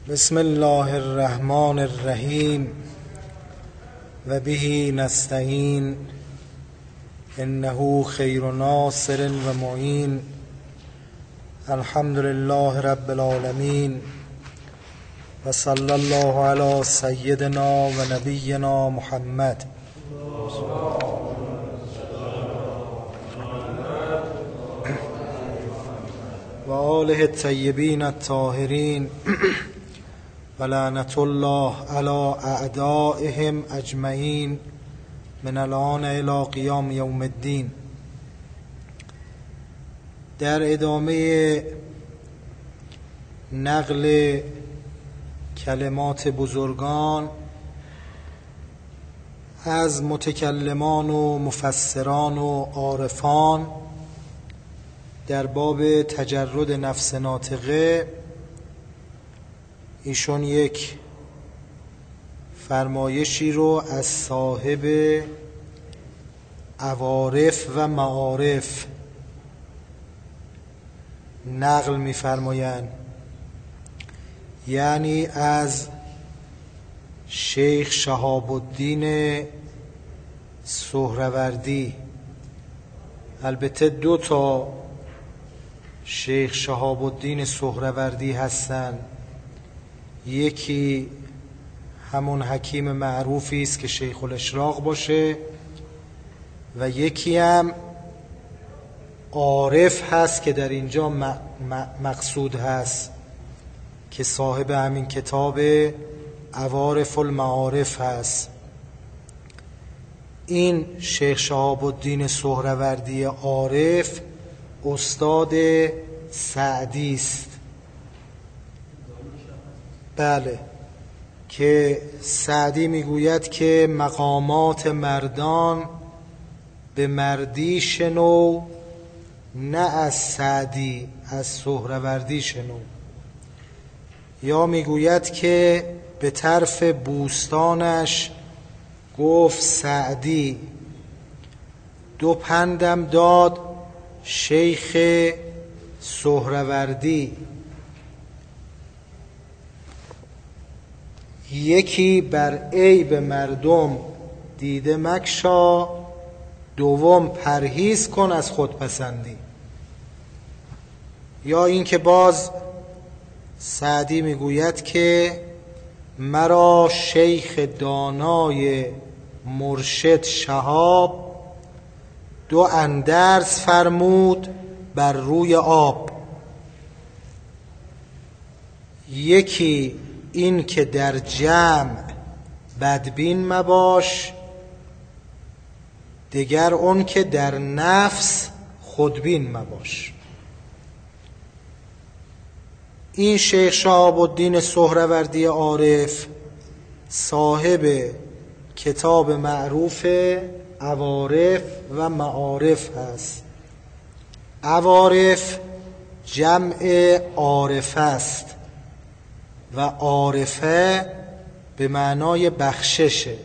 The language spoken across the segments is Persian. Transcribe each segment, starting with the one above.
بسم الله الرحمن الرحیم و به نستعین انه خیر ناصر و معین. الحمد لله رب العالمین و صلی الله علی سیدنا و نبینا محمد و آله الطیبین الطاهرین و لعنت الله علی اعدائهم اجمعین من الان الی قیام یوم الدین. در ادامه نقل کلمات بزرگان از متکلمان و مفسران و عارفان در باب تجرد نفس ناطقه، ایشون یک فرمایشی رو از صاحب عوارف و معارف نقل می‌فرمایند، یعنی از شیخ شهاب الدین سهروردی. البته دو تا شیخ شهاب الدین سهروردی هستند، یکی همون حکیم معروفی است که شیخ الاشراق باشه و یکی هم عارف هست که در اینجا مقصود هست که صاحب همین کتاب عوارف المعارف هست. این شیخ شهاب الدین سهروردی عارف استاد سعدی است. بله، که سعدی میگوید که مقامات مردان به مردی شنو، نه از سعدی از سهروردی شنو. یا میگوید که به طرف بوستانش گفت سعدی، دو پندم داد شیخ سهروردی. یکی بر عیب مردم دیده مگشا، دوم پرهیز کن از خودپسندی. یا این که باز سعدی میگوید که مرا شیخ دانای مرشد شهاب، دو اندرز فرمود بر روی آب. یکی این که در جمع بدبین مباش، دگر اون که در نفس خودبین مباش. این شیخ شهاب الدین سهروردی عارف صاحب کتاب معروف عوارف و معارف هست. عوارف جمع عارف است و عارفه به معنای بخششه.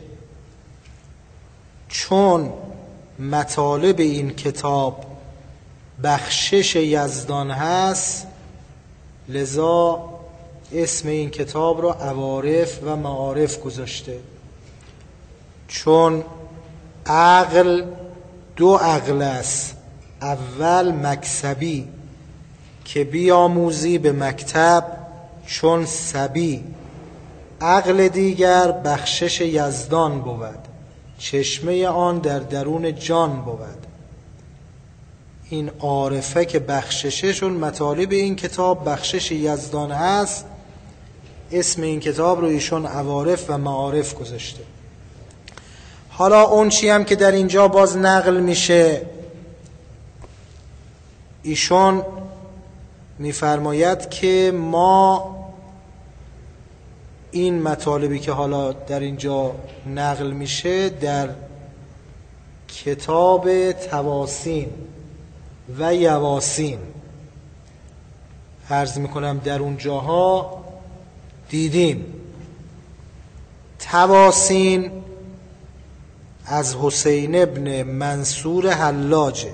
چون مطالب این کتاب بخشش یزدان هست، لذا اسم این کتاب را عوارف و معارف گذاشته. چون عقل دو عقل است، اول مکسبی که بیاموزی به مکتب چون صبی، عقل دیگر بخشش یزدان بود، چشمه آن در درون جان بود. این عارفه که بخشششون مطالب این کتاب بخشش یزدان هست، اسم این کتاب رو ایشون عوارف و معارف گذاشته. حالا اون چی هم که در اینجا باز نقل میشه، ایشون میفرماید که ما این مطالبی که حالا در اینجا نقل میشه در کتاب تواسین و یواسین، عرض میکنم در اون جاها دیدیم. تواسین از حسین ابن منصور حلاجه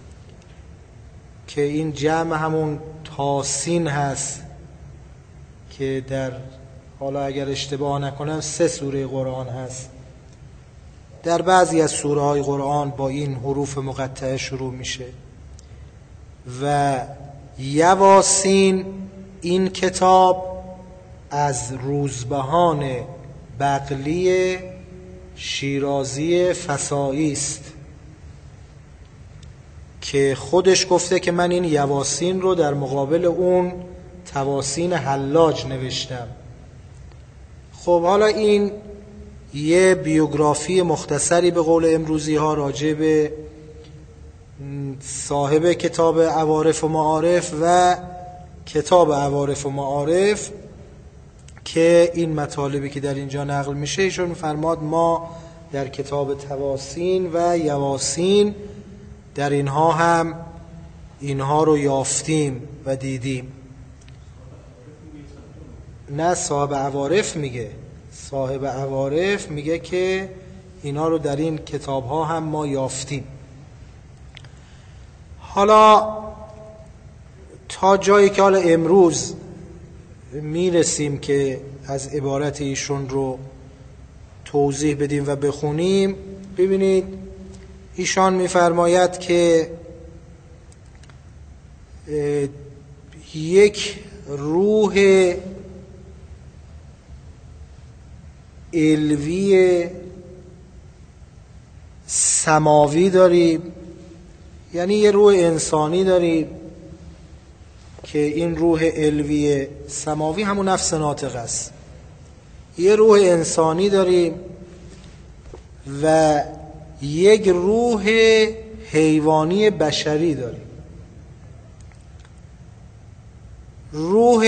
که این جمع همون تاسین هست که در حالا اگر اشتباه نکنم 3 سوره قرآن هست. در بعضی از سوره های قرآن با این حروف مقطعه شروع میشه و یواسین این کتاب از روزبهان بقلی شیرازی فسایی است که خودش گفته که من این یواسین رو در مقابل اون تواسین حلاج نوشتم. خب حالا این یه بیوگرافی مختصری به قول امروزی ها راجع به صاحب کتاب عوارف و معارف و کتاب عوارف و معارف که این مطالبی که در اینجا نقل میشه، ایشون فرماد ما در کتاب تواسین و یواسین در اینها هم اینها رو یافتیم و دیدیم. نه صاحب عوارف میگه، صاحب عوارف میگه که اینا رو در این کتاب ها هم ما یافتیم. حالا تا جایی که حالا امروز میرسیم که از عبارت ایشون رو توضیح بدیم و بخونیم، ببینید ایشان میفرماید که یک روح علوی سماوی داریم، یعنی یه روح انسانی داریم که این روح علوی سماوی همون نفس ناطق است. یه روح انسانی داریم و یک روح حیوانی بشری داریم. روح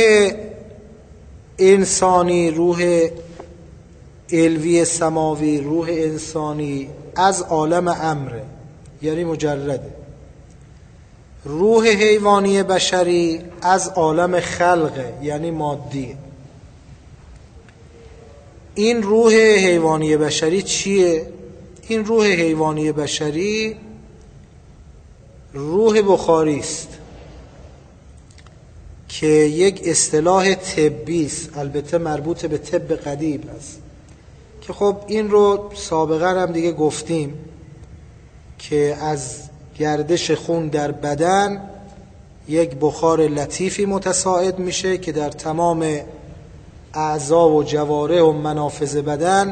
انسانی، روح علوی سماوی، روح انسانی از عالم امره، یعنی مجرده. روح حیوانی بشری از عالم خلقه، یعنی مادی. این روح حیوانی بشری چیه؟ این روح حیوانی بشری روح بخاری است که یک اصطلاح طبی است، البته مربوط به طب قدیم است که خب این رو سابقا هم دیگه گفتیم که از گردش خون در بدن یک بخار لطیفی متصاعد میشه که در تمام اعضا و جوارح و منافذ بدن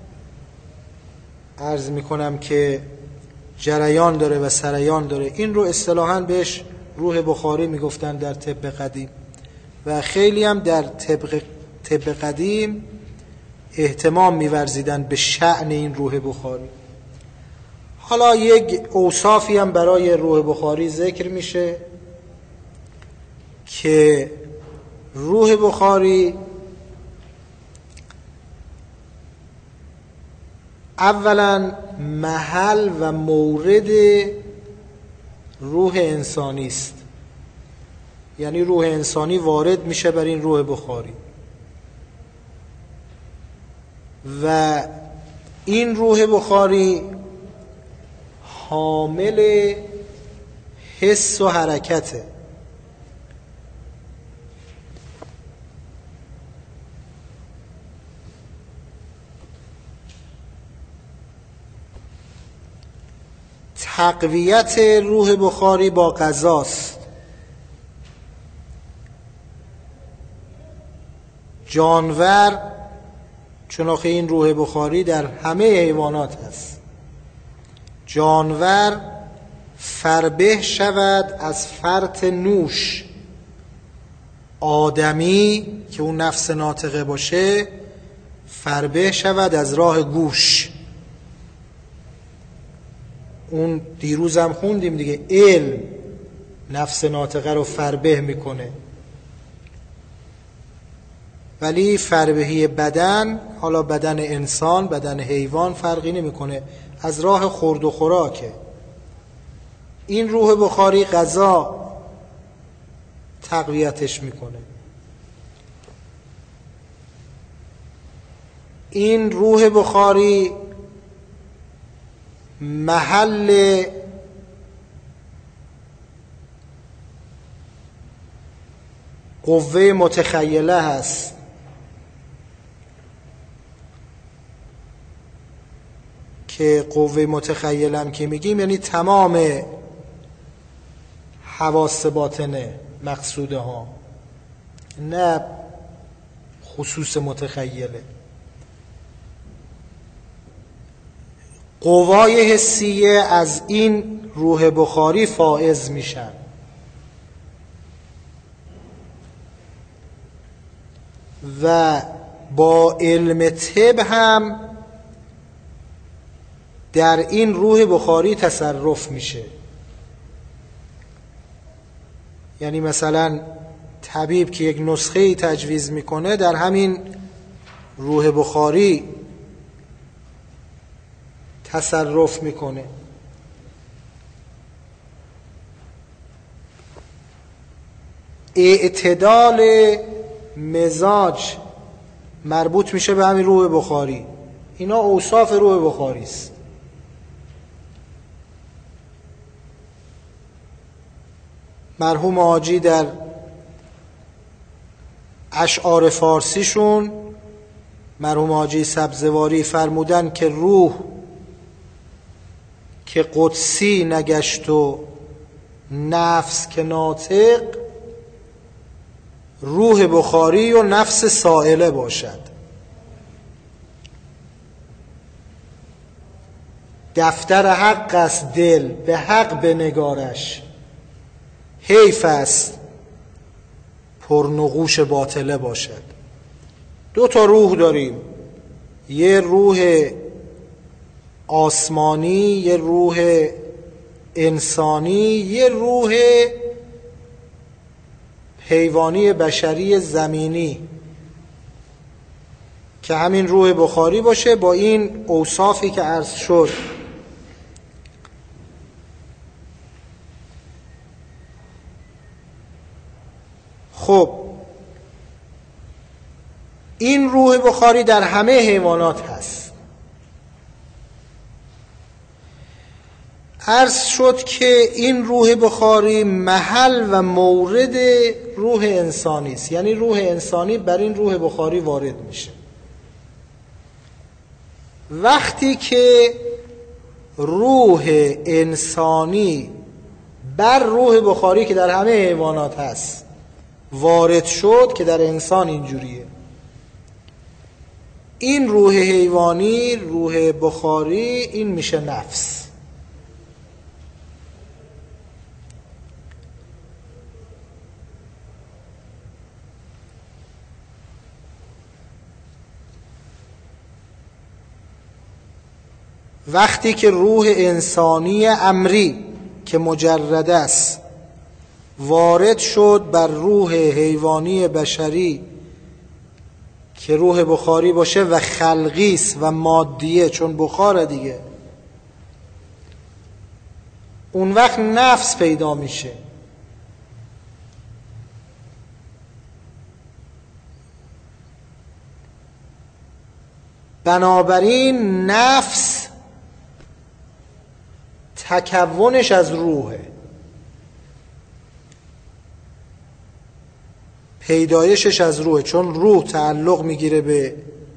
عرض میکنم که جریان داره و سریان داره. این رو اصطلاحاً بهش روح بخاری میگفتن در طب قدیم و خیلی هم در طب قدیم اهتمام میورزیدن به شأن این روح بخاری. حالا یک اوصافی هم برای روح بخاری ذکر میشه که روح بخاری اولا محل و مورد روح انسانی است، یعنی روح انسانی وارد میشه بر این روح بخاری و این روح بخاری حامل حس و حرکته. تقویت روح بخاری با غذاست. جانور، چنانکه این روح بخاری در همه حیوانات هست، جانور فربه شود از فرط نوش، آدمی که اون نفس ناطقه باشه فربه شود از راه گوش. اون دیروز هم خوندیم دیگه، علم نفس ناطقه رو فربه میکنه، ولی فربهی بدن، حالا بدن انسان بدن حیوان فرقی نمیکنه، از راه خورد و خوراکه. این روح بخاری غذا تقویتش میکنه. این روح بخاری محل قوه متخیله هست که قوه متخیله هم که میگیم یعنی تمام حواس باطنه مقصوده ها، نه خصوص متخیله. قوای حسیه از این روح بخاری فائز میشن و با علم طب هم در این روح بخاری تصرف میشه. یعنی مثلا طبیب که یک نسخه تجویز میکنه در همین روح بخاری تصرف میکنه. اعتدال مزاج مربوط میشه به همین روح بخاری. اینا اوصاف روح بخاری است. مرحوم حاجی در اشعار فارسیشون، مرحوم حاجی سبزواری فرمودن که روح که قدسی نگشت و نفس که ناطق، روح بخاری و نفس سائله باشد. دفتر حق است دل به حق بنگارش، حیف است پرنقوش باطله باشد. دو تا روح داریم، یه روح آسمانی، یه روح انسانی، یه روح حیوانی بشری زمینی که همین روح بخاری باشه با این اوصافی که عرض شد. خب این روح بخاری در همه حیوانات هست. عرض شد که این روح بخاری محل و مورد روح انسانی است، یعنی روح انسانی بر این روح بخاری وارد میشه. وقتی که روح انسانی بر روح بخاری که در همه حیوانات هست وارد شد، که در انسان اینجوریه، این روح حیوانی، روح بخاری، این میشه نفس. وقتی که روح انسانی امری که مجرد است وارد شد بر روح حیوانی بشری که روح بخاری باشه و خلقی است و مادیه، چون بخاره دیگه، اون وقت نفس پیدا میشه. بنابراین نفس تکونش از روحه، پیدایشش از روحه، چون روح تعلق میگیره به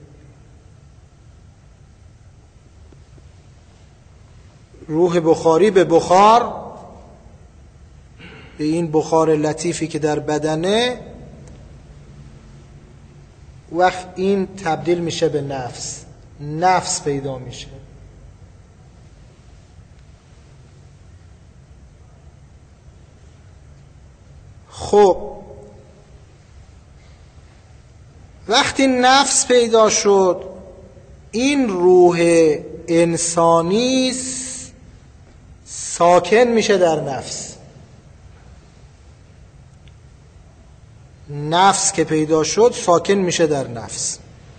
روح بخاری، به بخار، به این بخار لطیفی که در بدنه. وقت این تبدیل میشه به نفس، نفس پیدا میشه. خب وقتی نفس پیدا شد، این روح انسانی ساکن میشه در نفس. نفس که پیدا شد ساکن میشه در نفس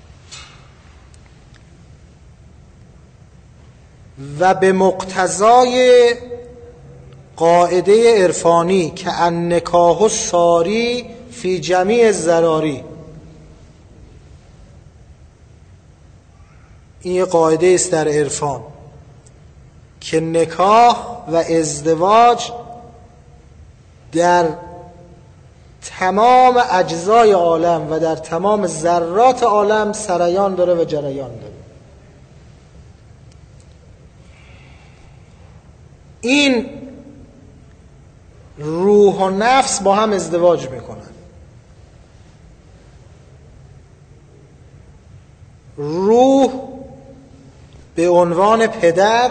و به مقتضای قاعده عرفانی که النکاح ساری فی جمیع الضراری، این یه قاعده است در عرفان که نکاح و ازدواج در تمام اجزای عالم و در تمام ذرات عالم سریان داره و جریان داره. این روح و نفس با هم ازدواج میکنن. روح به عنوان پدر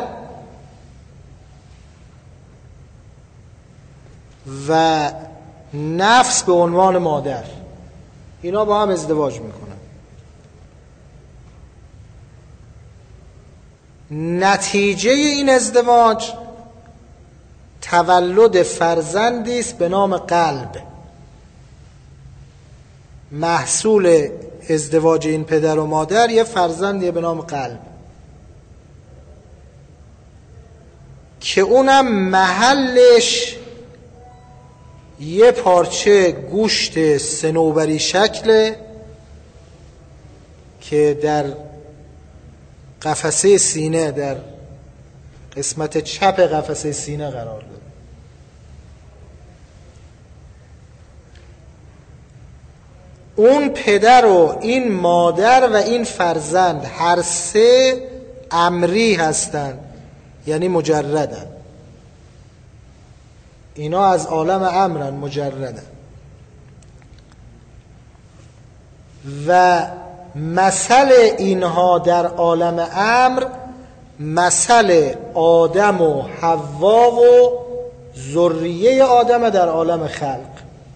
و نفس به عنوان مادر، اینا با هم ازدواج میکنن. نتیجه این ازدواج تولد فرزندی است به نام قلب. محصول ازدواج این پدر و مادر یه فرزندی به نام قلب که اونم محلش یه پارچه گوشت صنوبری شکله که در قفسه سینه، در قسمت چپ قفسه سینه قرار داره. اون پدر و این مادر و این فرزند هر سه امری هستند، یعنی مجردن. اینا از عالم امرن، مجردن. و مثل اینها در عالم امر مثل آدم و حوا و ذریه آدم در عالم خلق.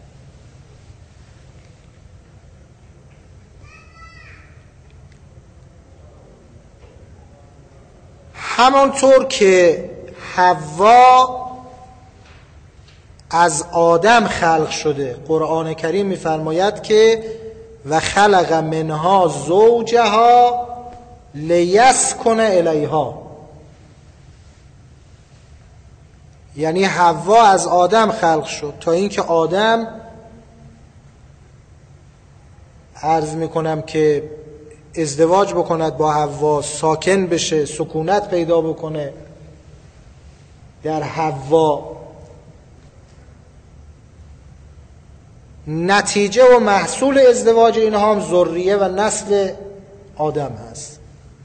همانطور که حوا از آدم خلق شده، قرآن کریم می‌فرماید که و خلق منها زوجها لیسکن الیها، یعنی حوا از آدم خلق شد تا اینکه آدم، عرض میکنم که ازدواج بکند با حوا، ساکن بشه، سکونت پیدا بکنه در حوا. نتیجه و محصول ازدواج اینها هم ذریه و نسل آدم هست.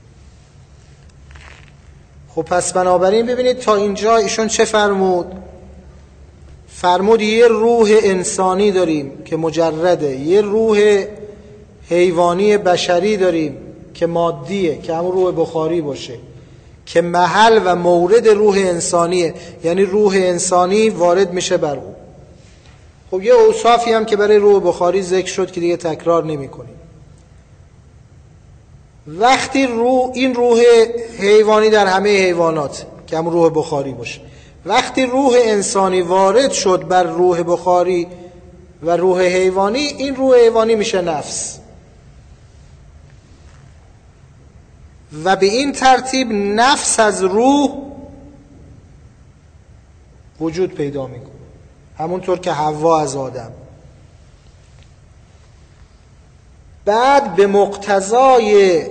خب پس بنابراین ببینید تا اینجا ایشون چه فرمود؟ فرمود یه روح انسانی داریم که مجرده، یه روح حیوانی بشری داریم که مادیه، که همون روح بخاری باشه، که محل و مورد روح انسانیه، یعنی روح انسانی وارد میشه بر او. خب یه اوصافی هم که برای روح بخاری ذکر شد که دیگه تکرار نمی کنیم. وقتی این روح حیوانی در همه حیوانات که همون روح بخاری باشه، وقتی روح انسانی وارد شد بر روح بخاری و روح حیوانی، این روح حیوانی میشه نفس و به این ترتیب نفس از روح وجود پیدا میکنه، همونطور که حوا از آدم. بعد به مقتضای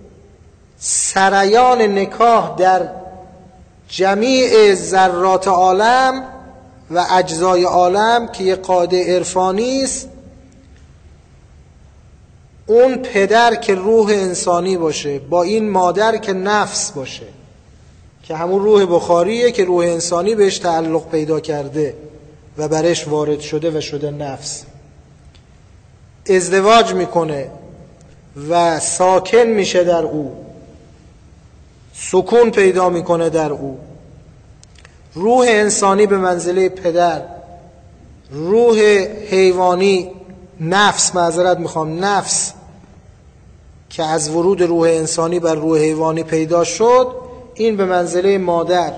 سریان نکاح در جمیع ذرات عالم و اجزای عالم که یه قاعده عرفانی است، اون پدر که روح انسانی باشه با این مادر که نفس باشه، که همون روح بخاریه که روح انسانی بهش تعلق پیدا کرده و برش وارد شده و شده نفس، ازدواج میکنه و ساکن میشه در او، سکون پیدا میکنه در او. روح انسانی به منزله پدر، روح حیوانی نفس که از ورود روح انسانی بر روح حیوانی پیدا شد، این به منزله مادر.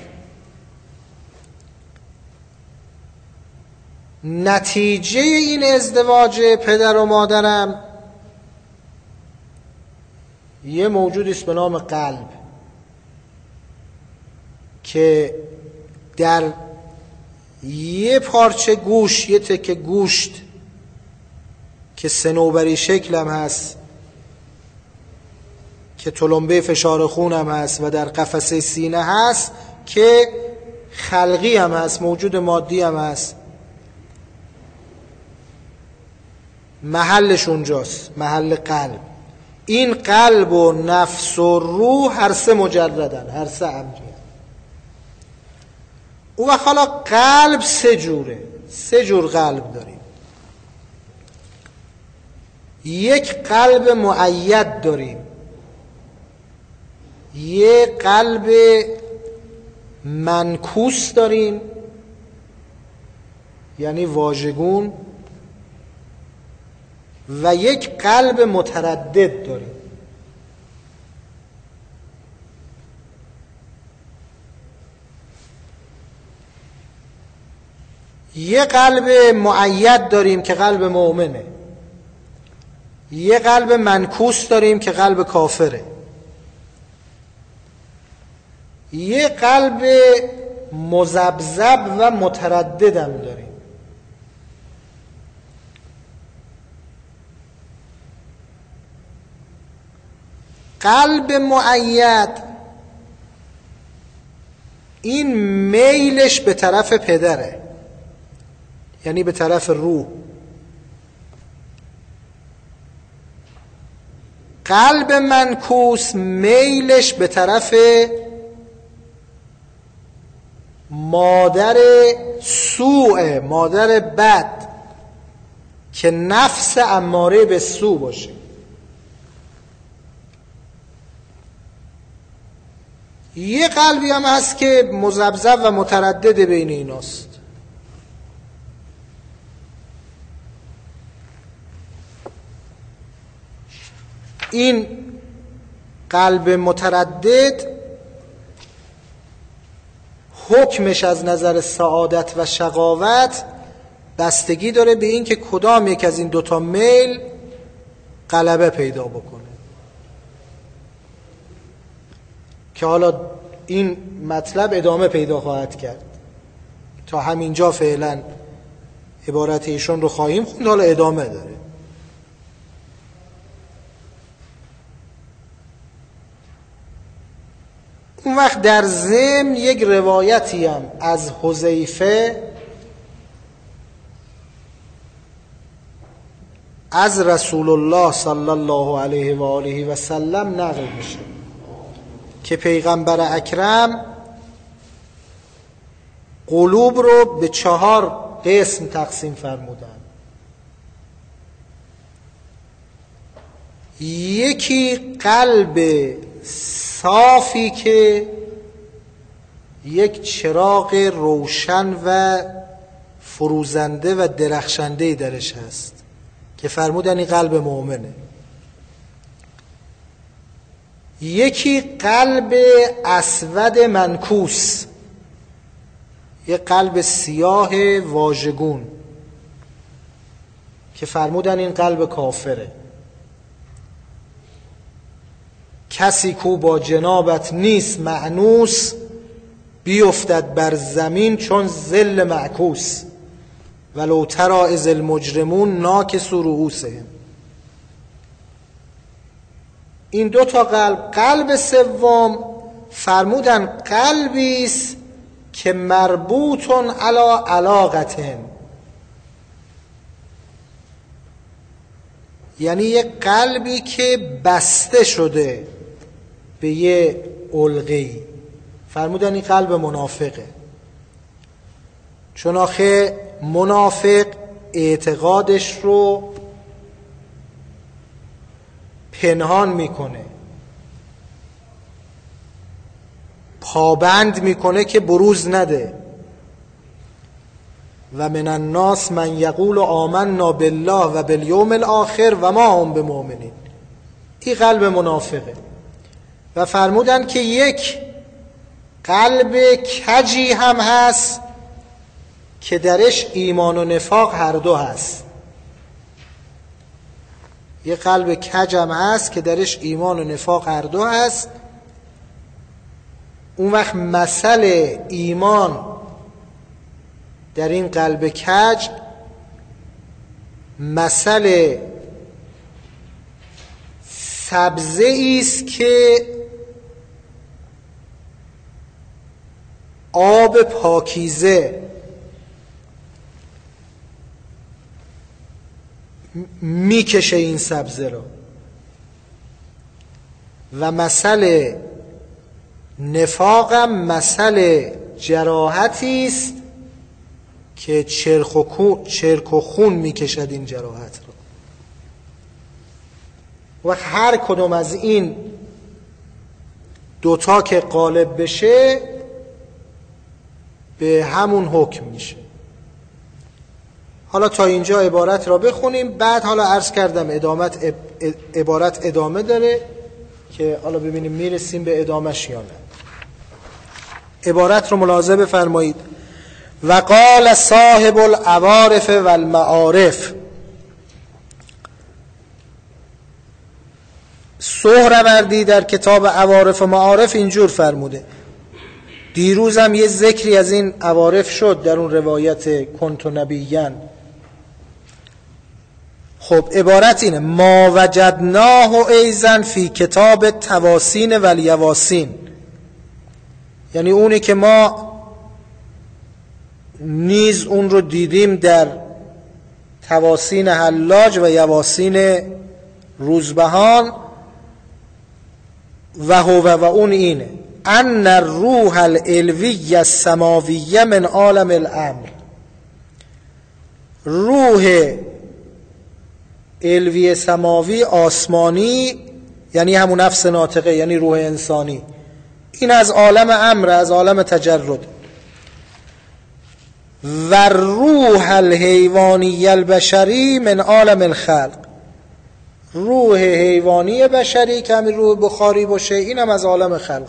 نتیجه این ازدواج پدر و مادرم یه موجودی است به نام قلب که در یه پارچه گوش، یه تکه گوشت که صنوبری شکل هم هست، که تلمبه فشار خون هم هست و در قفسه سینه هست، که خلقی هم هست، موجود مادی هم هست، محلش اونجاست، محل قلب. این قلب و نفس و روح هر سه مجردن، هر سه امری. او وقت حالا قلب سه جوره، سه جور قلب داریم. یک قلب مؤید داریم، یک قلب منکوس داریم یعنی واژگون، و یک قلب متردد داریم. یه قلب مؤید داریم که قلب مؤمنه، یه قلب منکوس داریم که قلب کافره، یه قلب مذبذب و مترددم داریم. قلب مؤید این میلش به طرف پدره، یعنی به طرف روح. قلب منکوس میلش به طرف مادر سوء، مادر بد که نفس اماره به سو باشه. یه قلبی هم هست که مذبذب و متردد بین ایناست. این قلب متردد حکمش از نظر سعادت و شقاوت بستگی داره به این که کدام یک از این دوتا میل غلبه پیدا بکنه، که حالا این مطلب ادامه پیدا خواهد کرد. تا همینجا فعلا عبارت ایشون رو خواهیم خوند، حالا ادامه داره. اون وقت در ضمن یک روایتی هم از حذیفه از رسول الله صلی الله علیه و آله و سلم نقل میشه که پیغمبر اکرم قلوب رو به 4 قسم تقسیم فرمودن. یکی قلب صافی که یک چراغ روشن و فروزنده و درخشنده درش هست که فرمودن این قلب مؤمنه. یکی قلب اسود منکوس، یک قلب سیاه واژگون که فرمودن این قلب کافره. کسی کو با جنابت نیست مأنوس، بیفتد بر زمین چون ظل معکوس، ولو تری اذ المجرمون ناکسوا رؤوسهم. این 2 تا قلب. قلب سوم فرمودن قلبی است که مربوطن علی علاقتن، یعنی یک قلبی که بسته شده به یه علقه‌ای. فرمودن این قلب منافقه، چون آخه منافق اعتقادش رو پنهان میکنه، پابند میکنه که بروز نده. و من الناس من یقول آمنا بالله و بالیوم الاخر و ما هم بمؤمنین. این قلب منافقه. و فرمودن که یک قلب کجی هم هست که درش ایمان و نفاق هر دو هست. یک قلب کج هم هست که درش ایمان و نفاق هر دو هست. اون وقت مثل ایمان در این قلب کج مثل سبزه است که آب پاکیزه میکشه این سبزه را. و مثل نفاقم مثل جراحتی است که چرک و خون میکشد این جراحت را. و هر کدوم از این دوتا که غالب بشه به همون حکم میشه. حالا تا اینجا عبارت را بخونیم، بعد حالا عرض کردم عبارت ادامه داره که حالا ببینیم میرسیم به ادامهش یا نه. عبارت رو ملاحظه بفرمایید. و قال صاحب العوارف و المعارف، سهروردی در کتاب عوارف و معارف اینجور فرموده. دیروز هم یه ذکری از این عوارف شد در اون روایت کنت نبیًا. خب عبارت اینه: ما وجدناه ایضا فی کتاب تواسین و الیواسین، یعنی اونی که ما نیز اون رو دیدیم در تواسین حلاج و یواسین روزبهان. و اون اینه: ان الروح الالوی السماوی من عالم الامر، روح الوی سماوی آسمانی یعنی همون نفس ناطقه، یعنی روح انسانی، این از عالم امر، از عالم تجرد. و روح الحیوانی البشری من عالم الخلق، روح حیوانی بشری که همین روح بخاری باشه این هم از عالم خلق.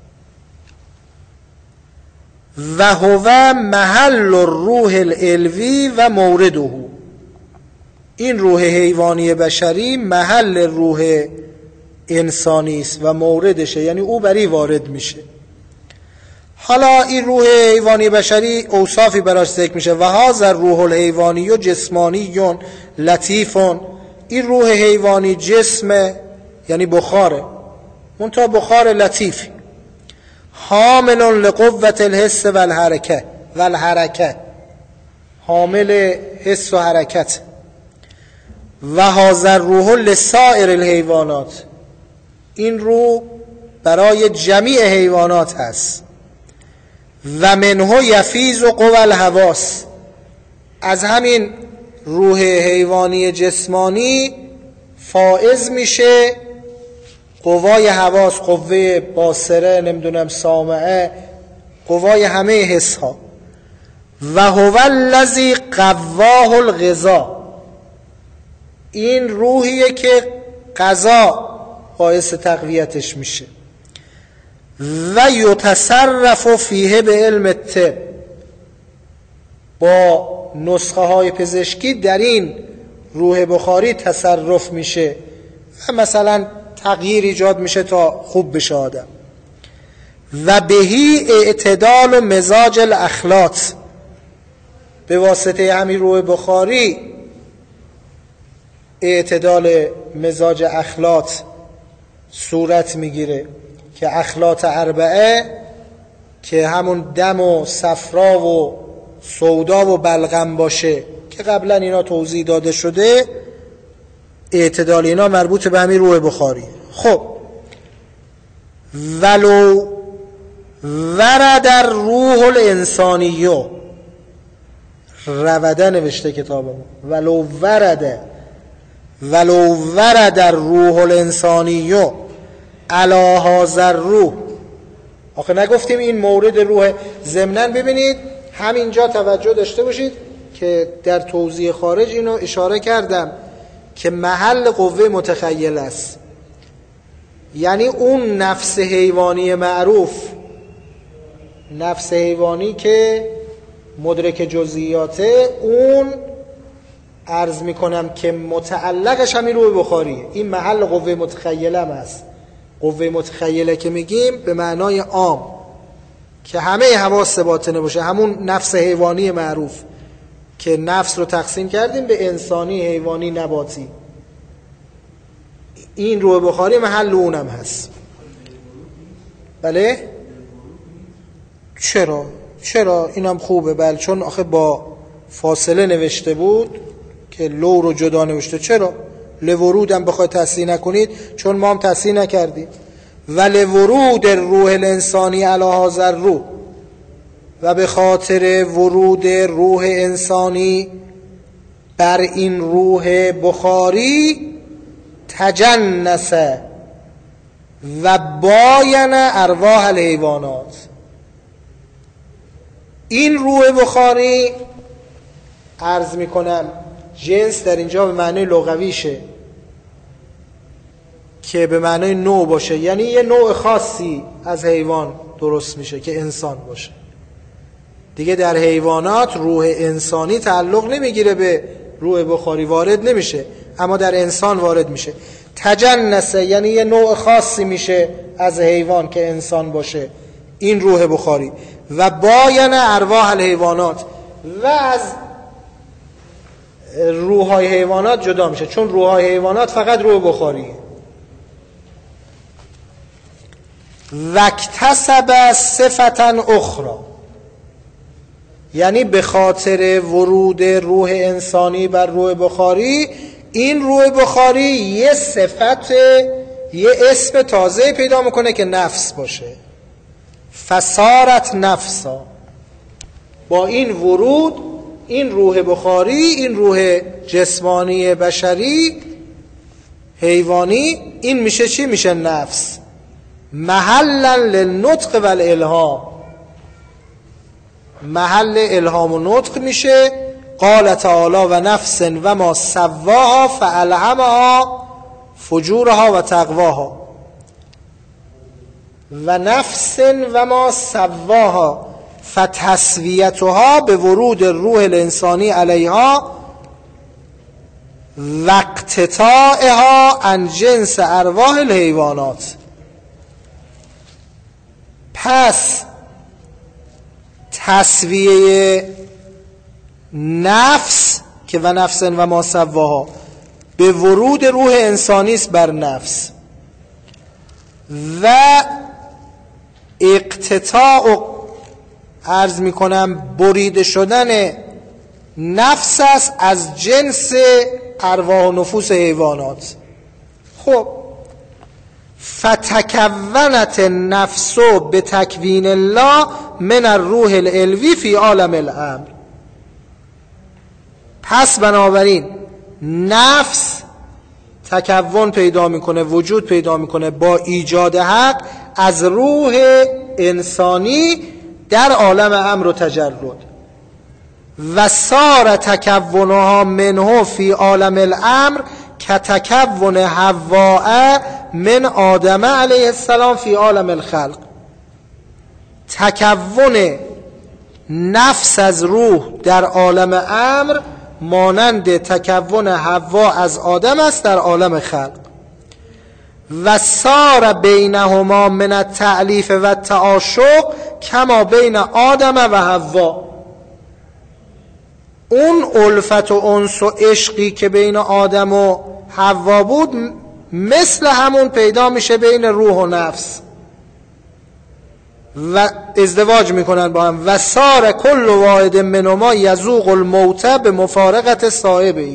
و هو محل الروح الالوی و مورده، این روح حیوانی بشری محل روح انسانی است و موردشه، یعنی او بری وارد میشه. حالا این روح حیوانی بشری اوصافی براش ذکر میشه. و هذا الروح الحیوانی و جسمانی لطیفون، این روح حیوانی جسم یعنی بخاره، منتها بخار لطیفی. حامل لقوة الحس و الحرکه، حامل حس و حرکت. و هذا الروح لسائر الحیوانات، این روح برای جمیع حیوانات هست. و منه یفیض قوی الحواس، از همین روح حیوانی جسمانی فائز میشه قوای حواس، قوه باصره، نمیدونم سامعه، قوای همه حس ها. و هو الذی قواه الغذا، این روحیه که غذا باعث تقویتش میشه. و یتصرف فیه به علم الطب، با نسخه های پزشکی در این روح بخاری تصرف میشه و مثلا تغییر ایجاد میشه تا خوب بشه آدم. و بهی اعتدال و مزاج الاخلاط، به واسطه همین روح بخاری اعتدال مزاج اخلاط صورت میگیره که اخلاط اربعه که همون دم و صفرا و سودا و بلغم باشه که قبلا اینا توضیح داده شده، اعتدال اینا مربوط به همین روح بخاری. خب ولو ورد الروح الانسانیو، روده نوشته کتابمون، ولو ورد الروح الانسانیو علی هذا الروح. آخه نگفتیم این مورد روح؟ ضمناً ببینید همینجا توجه داشته باشید که در توضیح خارج اینو اشاره کردم که محل قوه متخیل است، یعنی اون نفس حیوانی معروف، نفس حیوانی که مدرک جزئیاته، اون عرض میکنم که متعلقش همین روح بخاریه. این محل قوه متخیله هم هست. قوه متخیله که میگیم به معنای عام که همه حواس باطنه باشه، همون نفس حیوانی معروف که نفس رو تقسیم کردیم به انسانی، حیوانی، نباتی. این روح بخاری محل اونم هست. بله؟ چرا اینم خوبه؟ بله، چون آخه با فاصله نوشته بود که لو رو جدا نوشته. چرا؟ لورودم بخوای تصحیح نکنید، چون ما هم تصحیح نکردیم. و لورود روح الانسانی علی هذا الروح، و به خاطر ورود روح انسانی بر این روح بخاری، تجنس و باین ارواح الحیوانات. این روح بخاری عرض میکنم جنس در اینجا به معنی لغویشه که به معنی نوع باشه، یعنی یه نوع خاصی از حیوان درست میشه که انسان باشه. دیگه در حیوانات روح انسانی تعلق نمیگیره، به روح بخاری وارد نمیشه، اما در انسان وارد میشه. تجنسه یعنی یه نوع خاصی میشه از حیوان که انسان باشه، این روح بخاری. و باین ارواح الحیوانات، و از روح‌های حیوانات جدا میشه، چون روح‌های حیوانات فقط روح بخاریه. واکتسب صفتا اخرى، یعنی به خاطر ورود روح انسانی بر روح بخاری، این روح بخاری یه صفت، یه اسم تازه پیدا میکنه که نفس باشه. فصارت نفسا، با این ورود این روح بخاری، این روح جسمانی بشری حیوانی، این میشه چی؟ میشه نفس. محلا للنطق و الالهام، محل الهام و نطق میشه. قال تعالی و نفس و ما سواها فالهمها فجورها و تقواها. و نفس و ما سواها فتسویتها به ورود روح الانسانی علیها و اقتطاعها عن جنس ارواح الحیوانات. پس تسویه نفس که و نفس و ما سواها به ورود روح انسانی است بر نفس، و اقتطاع عرض میکنم بریده شدن نفس است از جنس ارواح و نفوس حیوانات. خب فتکونت النفس به تکوین الله من الروح الالوی فی عالم الامر. پس بنابراین نفس تکون پیدا میکنه، وجود پیدا میکنه با ایجاد حق از روح انسانی در عالم امر و تجرد. و سار تکونها منه فی عالم الامر که تکون حواء من آدم علیه السلام فی عالم الخلق. تکون نفس از روح در عالم امر مانند تکون حوا از آدم است در عالم خلق. و سار بینهما من التألیف و التعاشق کما بین آدم و حوا. اون الفت و انس و عشقی که بین آدم و حوا بود مثل همون پیدا میشه بین روح و نفس و ازدواج میکنن با هم. و سار کل واحد منهما یذوق الموت به مفارقت صاحبه.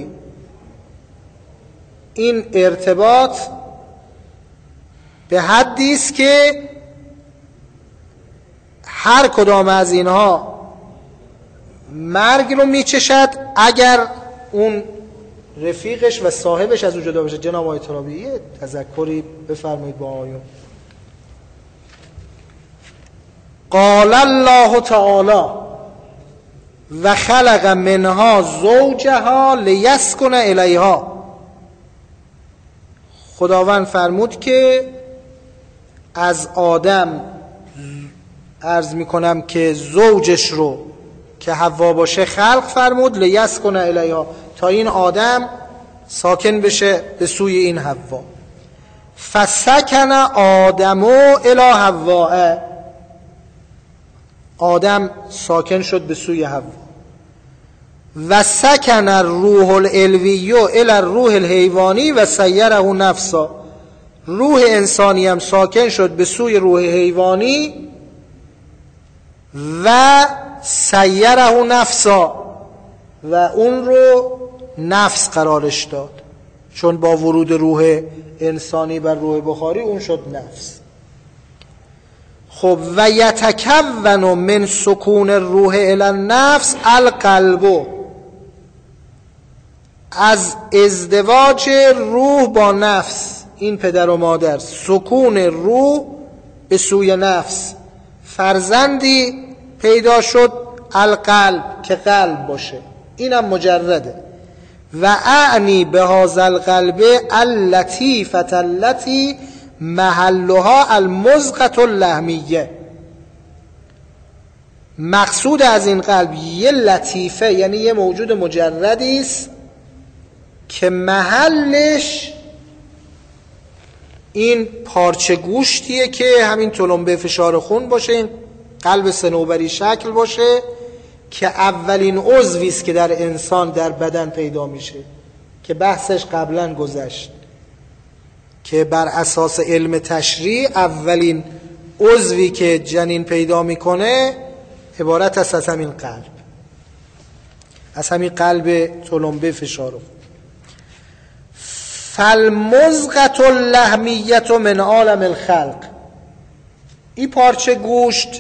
این ارتباط به حدی است که هر کدام از اینها مرگ رو میچشد اگر اون رفیقش و صاحبش از او جدا بشه. جناب آقای ترابی یه تذکری بفرمایید با آیون. قال الله تعالی و خلق منها زوجها لیسکن الیها. خداوند فرمود که از آدم عرض میکنم که زوجش رو که حوا باشه خلق فرمود، لیسکن الیها، تا این آدم ساکن بشه به سوی این حوا. فسکن آدمو الی حواء، آدم ساکن شد به سوی حوا. و سکن الروح الالوی الی الروح الحیوانی و سیره نفسا، روح انسانی هم ساکن شد به سوی روح حیوانی و سیره نفسا، و اون رو نفس قرارش داد، چون با ورود روح انسانی بر روح بخاری اون شد نفس. خب و یتکون من سکون الروح الی النفس القلب، از ازدواج روح با نفس، این پدر و مادر، سکون روح به سوی نفس، فرزندی پیدا شد القلب که قلب باشه، اینم مجرده. و اعنی به هذا القلب اللطیفة التي محلها المضغة اللحمیه، مقصود از این قلب یه لطیفه، یعنی یه موجود مجردی است که محلش این پارچه گوشتیه که همین تلمبه فشار خون باشه، این قلب صنوبری شکل باشه، که اولین عضوی است که در انسان در بدن پیدا میشه، که بحثش قبلا گذشت که بر اساس علم تشریع اولین عضوی که جنین پیدا میکنه عبارت است از همین قلب، از همین قلب تلمبه فشار خون. فالمضغة اللحمیة من عالم الخلق، این پارچه گوشت،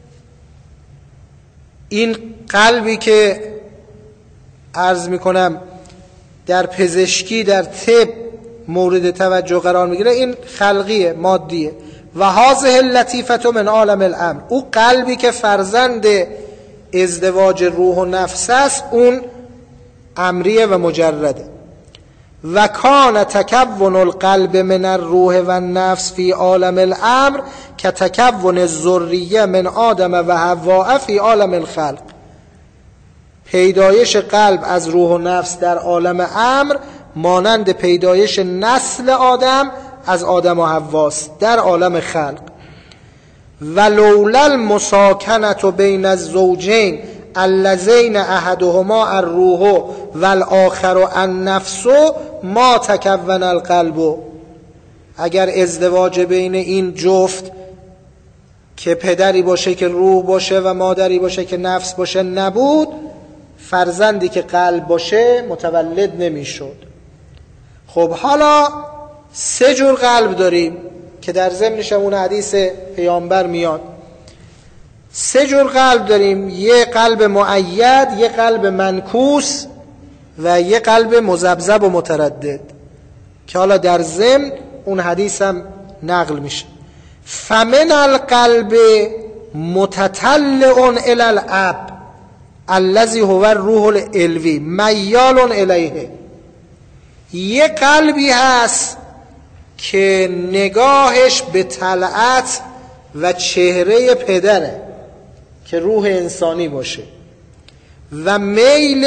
این قلبی که عرض میکنم در پزشکی در طب مورد توجه قرار میگیره، این خلقیه، مادیه. و هذه اللطیفة من عالم الامر، او قلبی که فرزند ازدواج روح و نفس است، اون امریه و مجرده. و کان تکون القلب من الروح و النفس فی عالم الامر که تکون الذریه من آدم و حواء فی عالم الخلق، پیدایش قلب از روح و نفس در عالم امر مانند پیدایش نسل آدم از آدم و حواست در عالم خلق. و لولا المساکنة بین الزوجین اللذین احدهما الروح و الاخر النفس ما تکون القلب، اگر ازدواج بین این جفت که پدری باشه که روح باشه و مادری باشه که نفس باشه نبود، فرزندی که قلب باشه متولد نمیشد. خب حالا 3 جور قلب داریم که در ضمنش اون حدیث پیامبر میاد. 3 جور قلب داریم، یه قلب مؤید، یه قلب منکوس و یه قلب مذبذب و متردد، که حالا در ضمن اون حدیث هم نقل میشه. فمن القلب متطلع الی الاب الذی هو الروح الالوی میال الیه، یه قلبی هست که نگاهش به طلعت و چهره پدره که روح انسانی باشه و میل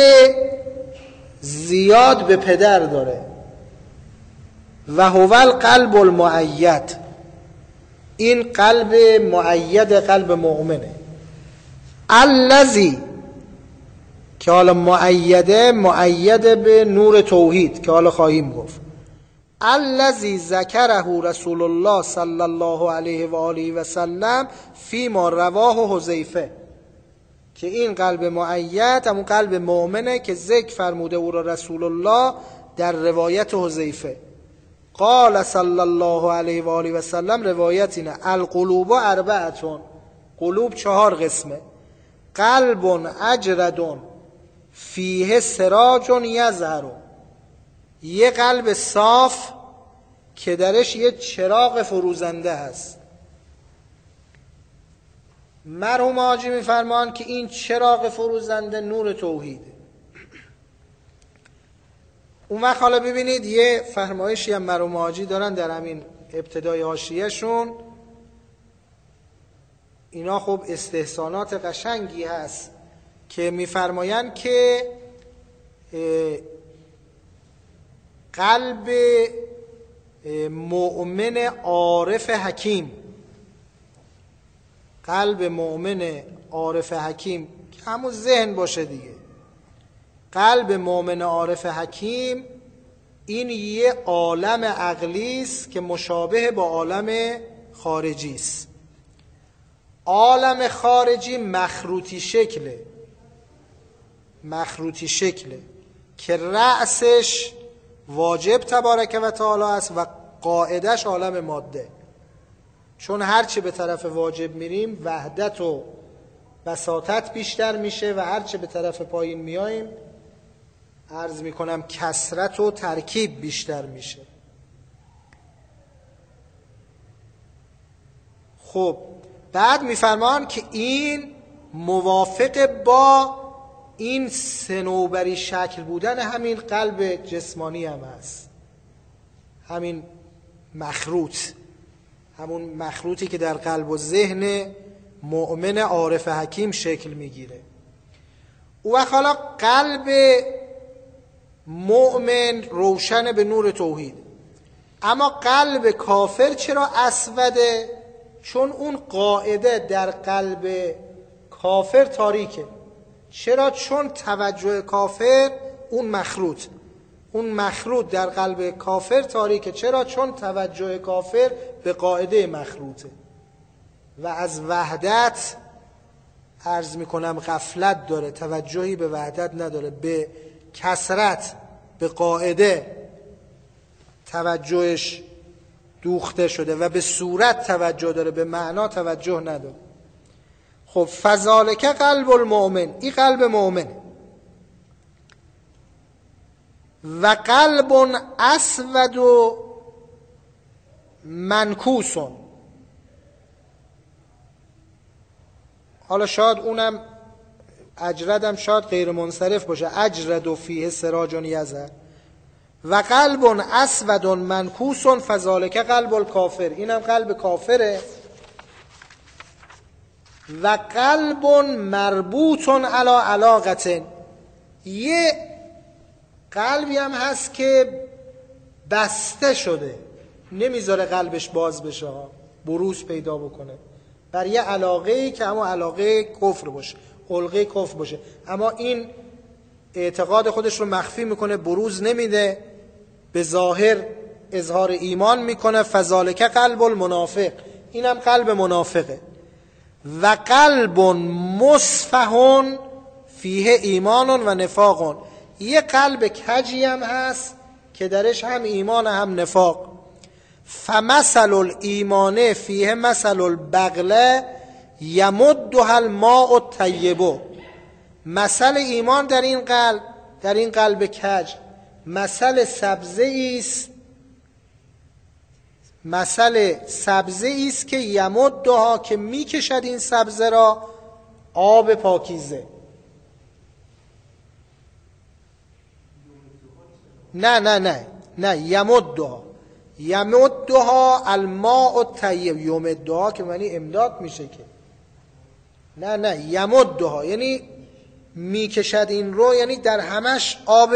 زیاد به پدر داره. و هو القلب المؤید، این قلب مؤید قلب مؤمنه. الذی، که حالا مؤید به نور توحید که حالا خواهیم گفت. الذی ذکره رسول الله صلی الله علیه و آله و سلم فیما رواه حذیفه، که این قلب مؤید همون قلب مؤمنه که ذکر فرموده او را رسول الله در روایت حذیفه. قال صلی الله علیه و آله و سلم، روایت اینه: القلوب 4، قلوب 4 قسمه. قلب اجرد فیه سراج یظهر، یه قلب صاف که درش یه چراغ فروزنده هست. مرحوم حاجی میفرمان که این چراغ فروزنده نور توحیده. اون وقت حالا ببینید یه فرمایشی هم مرحوم حاجی دارن در همین ابتدای حاشیه شون، اینا خب استحسانات قشنگی هست که میفرمایند که قلب مؤمن عارف حکیم، قلب مؤمن عارف حکیم که همون ذهن باشه دیگه، قلب مؤمن عارف حکیم این یه عالم عقلی است که مشابه با عالم خارجی است. عالم خارجی مخروطی شکله، که رأسش واجب تبارک و تعالی است و قاعدش عالم ماده. چون هرچه به طرف واجب میریم وحدت و بساطت بیشتر میشه و هرچه به طرف پایین میاییم عرض میکنم کثرت و ترکیب بیشتر میشه. خب بعد میفرمان که این موافق با این صنوبری شکل بودن همین قلب جسمانی هم هست، همین مخروط، همون مخروطی که در قلب و ذهن مؤمن عارف حکیم شکل میگیره. و حالا قلب مؤمن روشن به نور توحید، اما قلب کافر چرا اسوده؟ چون اون قاعده در قلب کافر تاریکه. چرا؟ چون توجه کافر اون مخروط در قلب کافر تاریکه. چرا؟ چون توجه کافر به قاعده مخروطه و از وحدت عرض میکنم غفلت داره، توجهی به وحدت نداره، به کثرت، به قاعده توجهش دوخته شده و به صورت توجه داره، به معنا توجه نداره. خب فذالک قلب المؤمن، این قلب مؤمن. و قلب اسود و منکوس، حالا شاید اونم اجردم شاید غیر منصرف باشه، اجرد و فیه سراج یزر. و قلب اسود منکوس فذالک قلب الکافر، اینم قلب کافره. و قلب مربوط علی علاقه، یه قلبی هم هست که بسته شده، نمیذاره قلبش باز بشه، بروز پیدا بکنه بر یه علاقه‌ای که اما علاقه کفر باشه، علقه کفر باشه، اما این اعتقاد خودش رو مخفی میکنه، بروز نمیده، به ظاهر اظهار ایمان میکنه. فذالک قلب المنافق، اینم قلب منافقه. و قلب مصفح فیه ایمان و نفاق، یه قلب کجی هم هست که درش هم ایمان هم نفاق. فمثل الایمان فیه مثل البغله یمدها الماء الطیب، مثل ایمان در این قلب کج مثل سبزه است که یمدها، که میکشد این سبزه را آب پاکیزه. نه یمدها الماء الطیب، یمدها که معنی امداد میشه که نه یمدها یعنی میکشد این رو، یعنی در همش آب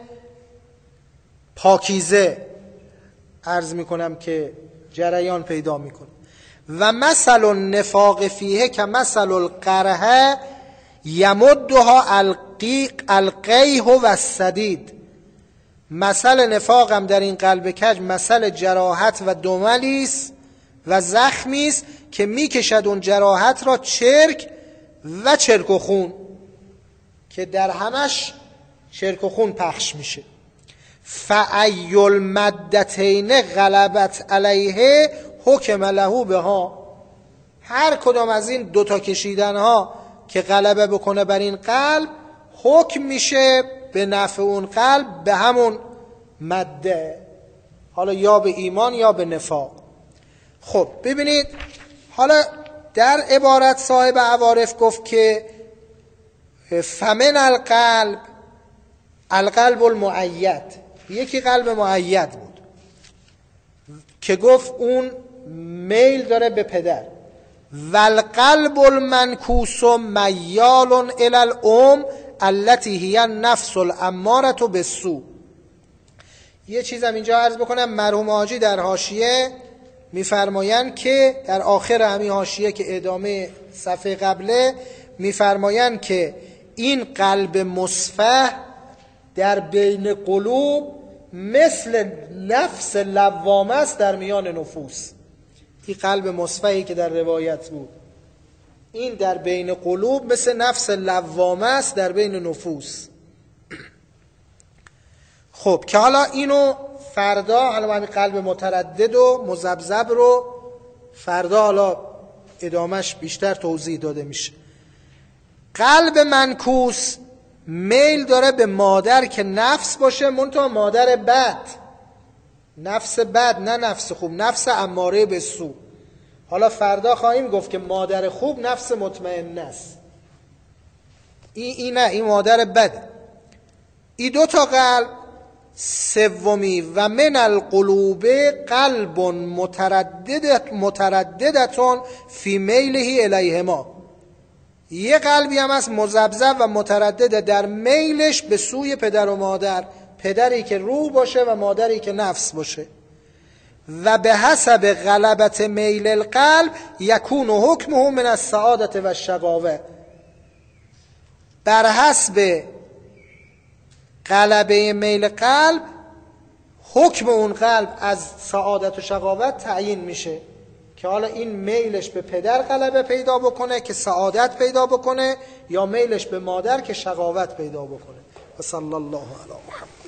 پاکیزه عرض میکنم که جریان پیدا میکنه. و مثل النفاق فیه که مثل القرحه یمدها القیح و السدید، مثل نفاق هم در این قلب کج مثل جراحت و دملیست و زخمیست که میکشد اون جراحت را چرک و خون، که در همش چرک و خون پخش میشه. فأی المدتین غلبت علیه حکم له بها، هر کدام از این دوتا کشیدن ها که غلبه بکنه بر این قلب، حکم میشه به نفع اون قلب به همون مده، حالا یا به ایمان یا به نفاق. خب ببینید، حالا در عبارت صاحب عوارف گفت که فمن القلب المؤید، یکی قلب مؤید بود که گفت اون میل داره به پدر. والقلب المنکوس میال الی الام التي هی النفس الاماره بالسوء. یه چیزم اینجا عرض بکنم، مرحوم حاجی در حاشیه میفرمایند که در آخر همین حاشیه که ادامه صفحه قبله میفرمایند که این قلب مصفح در بین قلوب مثل نفس لوامه است در میان نفوس. این قلب مصفحی که در روایت بود، این در بین قلوب مثل نفس لوامه است در بین نفوس. خب که حالا اینو فردا، حالا همین قلب متردد و مذبذب رو فردا حالا ادامش بیشتر توضیح داده میشه. قلب منکوس میل داره به مادر که نفس باشه، منتها مادر بد، نفس بد، نه نفس خوب، نفس اماره به سو. حالا فردا خواهیم گفت که مادر خوب نفس مطمئنه است، این نه، این مادر بده. این دو تا قلب. سومی و من القلوب قلب مترددتون فی میله الیهما، یه قلبی هم از مذبذب و متردد در میلش به سوی پدر و مادر، پدری که روح باشه و مادری که نفس باشه. و به حسب غلبت میل القلب یکون حکمه من السعادت و الشقاوه، بر حسب غلبه میل قلب حکم اون قلب از سعادت و شقاوت تعیین میشه که حالا این میلش به پدر غلبه پیدا بکنه که سعادت پیدا بکنه، یا میلش به مادر که شقاوت پیدا بکنه. و صلی الله علی محمد.